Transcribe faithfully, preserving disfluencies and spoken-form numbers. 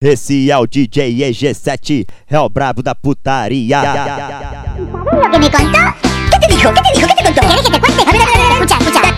Esse é o D J E G sete, é o brabo da putaria. ¿Sabes lo que me contó? ¿Qué te dijo? ¿Qué te dijo? ¿Qué te contó? ¿Quieres que te cuente? A ver, a ver, a ver, escucha, escucha.